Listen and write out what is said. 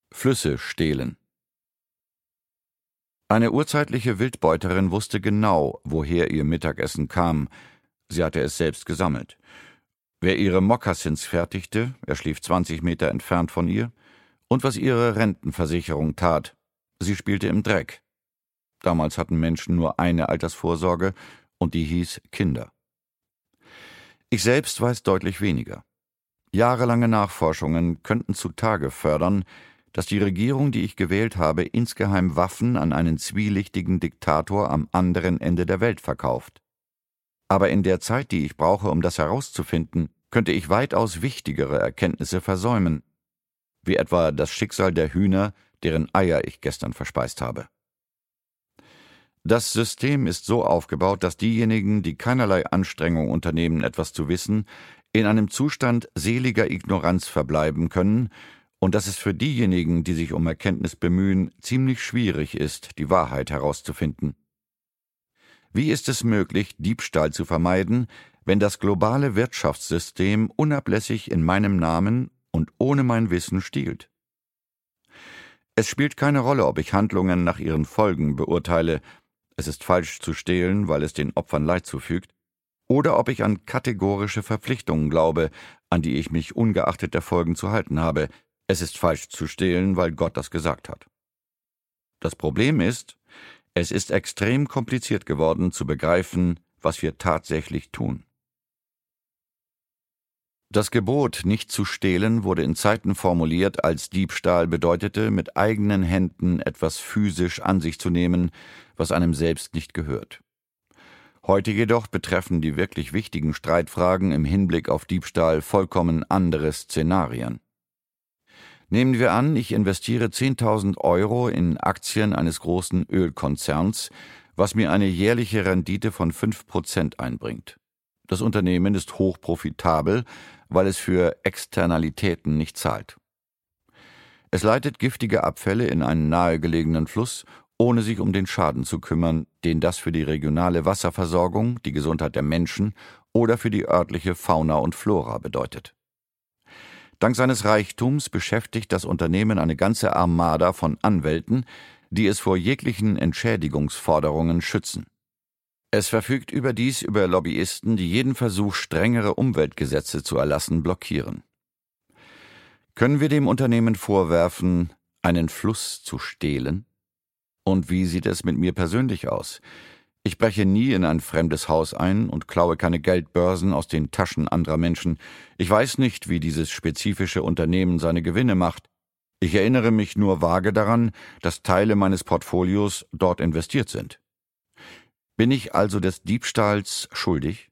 Flüsse stehlen. Eine urzeitliche Wildbeuterin wusste genau, woher ihr Mittagessen kam. Sie hatte es selbst gesammelt. Wer ihre Mokassins fertigte, er schlief 20 Meter entfernt von ihr, und was ihre Rentenversicherung tat. Sie spielte im Dreck. Damals hatten Menschen nur eine Altersvorsorge, und die hieß Kinder. Ich selbst weiß deutlich weniger. Jahrelange Nachforschungen könnten zutage fördern, dass die Regierung, die ich gewählt habe, insgeheim Waffen an einen zwielichtigen Diktator am anderen Ende der Welt verkauft. Aber in der Zeit, die ich brauche, um das herauszufinden, könnte ich weitaus wichtigere Erkenntnisse versäumen, wie etwa das Schicksal der Hühner, deren Eier ich gestern verspeist habe. Das System ist so aufgebaut, dass diejenigen, die keinerlei Anstrengung unternehmen, etwas zu wissen, in einem Zustand seliger Ignoranz verbleiben können, und dass es für diejenigen, die sich um Erkenntnis bemühen, ziemlich schwierig ist, die Wahrheit herauszufinden. Wie ist es möglich, Diebstahl zu vermeiden, wenn das globale Wirtschaftssystem unablässig in meinem Namen und ohne mein Wissen stiehlt? Es spielt keine Rolle, ob ich Handlungen nach ihren Folgen beurteile, es ist falsch zu stehlen, weil es den Opfern Leid zufügt, oder ob ich an kategorische Verpflichtungen glaube, an die ich mich ungeachtet der Folgen zu halten habe. Es ist falsch zu stehlen, weil Gott das gesagt hat. Das Problem ist, es ist extrem kompliziert geworden, zu begreifen, was wir tatsächlich tun. Das Gebot, nicht zu stehlen, wurde in Zeiten formuliert, als Diebstahl bedeutete, mit eigenen Händen etwas physisch an sich zu nehmen, was einem selbst nicht gehört. Heute jedoch betreffen die wirklich wichtigen Streitfragen im Hinblick auf Diebstahl vollkommen andere Szenarien. Nehmen wir an, ich investiere 10.000 Euro in Aktien eines großen Ölkonzerns, was mir eine jährliche Rendite von 5% einbringt. Das Unternehmen ist hochprofitabel, weil es für Externalitäten nicht zahlt. Es leitet giftige Abfälle in einen nahegelegenen Fluss, ohne sich um den Schaden zu kümmern, den das für die regionale Wasserversorgung, die Gesundheit der Menschen oder für die örtliche Fauna und Flora bedeutet. Dank seines Reichtums beschäftigt das Unternehmen eine ganze Armada von Anwälten, die es vor jeglichen Entschädigungsforderungen schützen. Es verfügt überdies über Lobbyisten, die jeden Versuch, strengere Umweltgesetze zu erlassen, blockieren. Können wir dem Unternehmen vorwerfen, einen Fluss zu stehlen? Und wie sieht es mit mir persönlich aus? Ich breche nie in ein fremdes Haus ein und klaue keine Geldbörsen aus den Taschen anderer Menschen. Ich weiß nicht, wie dieses spezifische Unternehmen seine Gewinne macht. Ich erinnere mich nur vage daran, dass Teile meines Portfolios dort investiert sind. Bin ich also des Diebstahls schuldig?